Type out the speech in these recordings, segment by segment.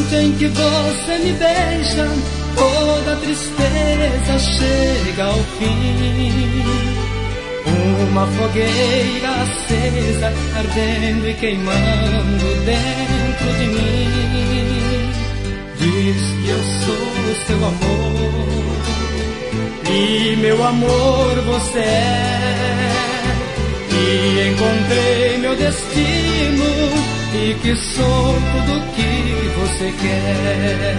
em que você me beija, toda tristeza chega ao fim. Uma fogueira acesa, ardendo e queimando dentro de mim. Diz que eu sou seu amor, e meu amor você é. E encontrei meu destino, e que sou tudo que você quer.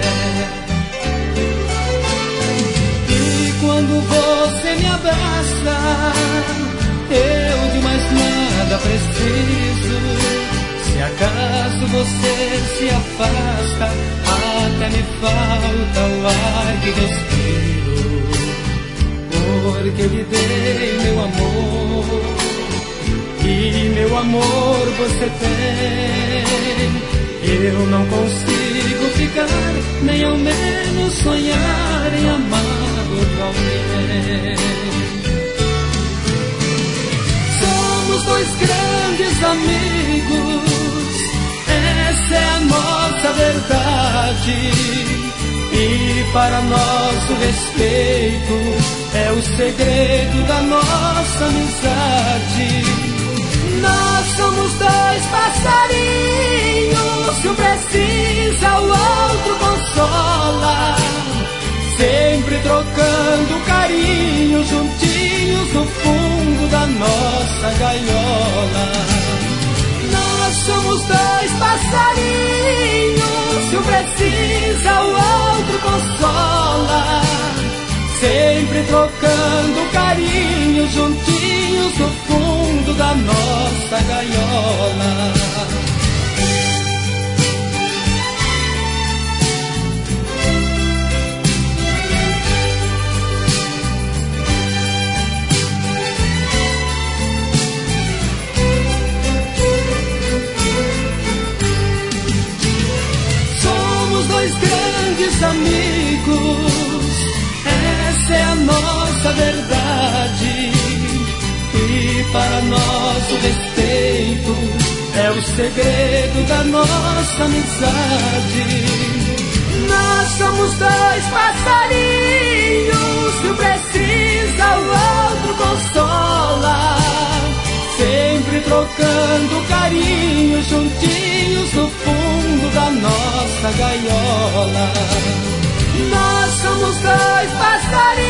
E quando você me abraça, eu de mais nada preciso. Se acaso você se afasta, até me falta o ar que respiro. Porque eu lhe dei meu amor, e meu amor você tem. Eu não consigo ficar, nem ao menos sonhar em amar outro alguém. Somos dois grandes amigos, essa é a nossa verdade. E para nosso respeito é o segredo da nossa amizade. Nós somos dois passarinhos, se um precisa o outro consola, sempre trocando carinho, juntinhos no fundo da nossa gaiola. Nós somos dois passarinhos, se um precisa o outro consola, sempre trocando carinho, juntinhos no fundo da nossa gaiola. Somos dois grandes amigos, essa é a nossa verdade. E para nosso respeito é o segredo da nossa amizade. Nós somos dois passarinhos, se um precisa o outro consola, sempre trocando carinho, juntinhos no fundo da nossa gaiola. Nós somos dois passarinhos,